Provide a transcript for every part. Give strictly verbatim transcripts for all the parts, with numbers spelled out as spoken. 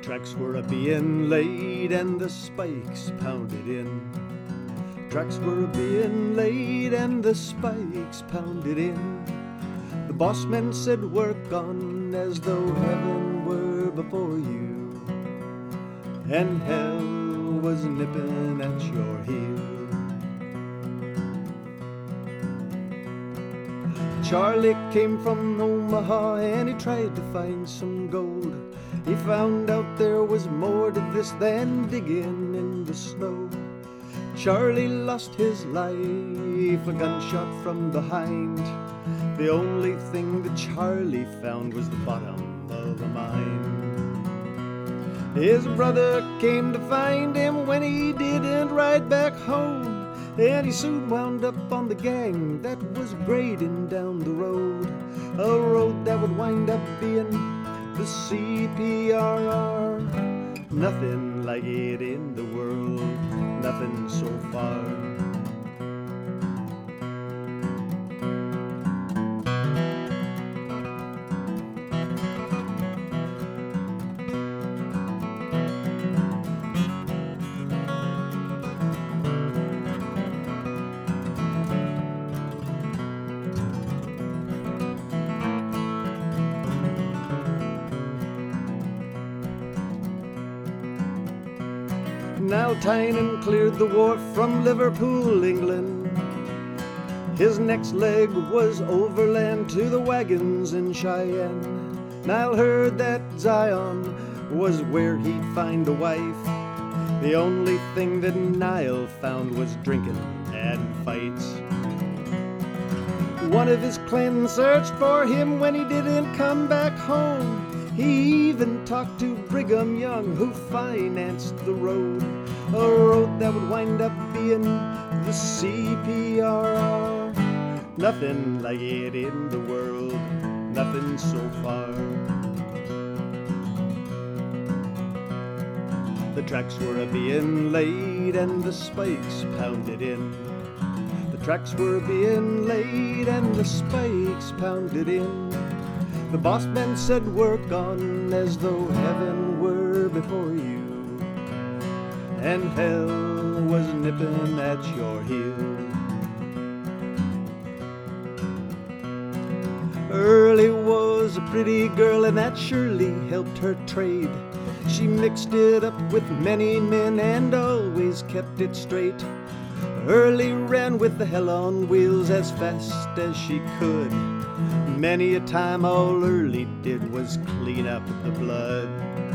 tracks were a being laid and the spikes pounded in. Tracks were a being laid and the spikes pounded in. The boss man said work on as though heaven were before you, and hell was nipping at your heel. Charlie came from Omaha and he tried to find some gold. He found out there was more to this than digging in the snow. Charlie lost his life, a gunshot from behind. The only thing that Charlie found was the bottom of a mine. His brother came to find him when he didn't ride back home, and he soon wound up on the gang that was grading down the road, a road that would wind up being the C P R R. Nothing like it in the world, nothing so far. Now Tynan cleared the wharf from Liverpool, England. His next leg was overland to the wagons in Cheyenne. Niall heard that Zion was where he'd find a wife. The only thing that Niall found was drinking and fights. One of his clan searched for him when he didn't come back home. He even talked to Brigham Young, who financed the road, a road that would wind up being the C P R R. Nothing like it in the world, nothing so far. The tracks were a being laid and the spikes pounded in. The tracks were a being laid and the spikes pounded in. The boss man said work on as though heaven were before you, and hell was nipping at your heels. Early was a pretty girl and that surely helped her trade. She mixed it up with many men and always kept it straight. Early ran with the hell on wheels as fast as she could. Many a time all Early did was clean up the blood.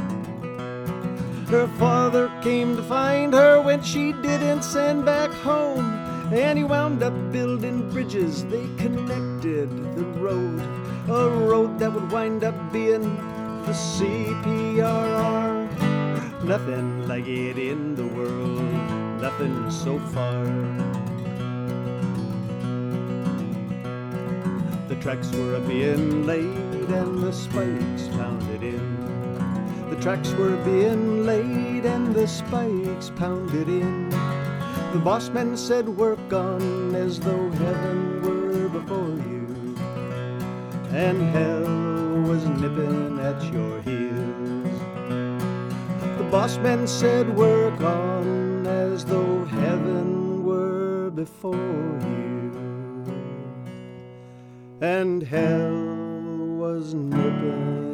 Her father came to find her when she didn't send back home, and he wound up building bridges, they connected the road, a road that would wind up being the C P R R. Nothing like it in the world, nothing so far. The tracks were a being laid and the spikes pounded in. The tracks were being laid and the spikes pounded in. The boss man said work on as though heaven were before you, and hell was nipping at your heels. The boss man said work on as though heaven were before you, and hell was nipping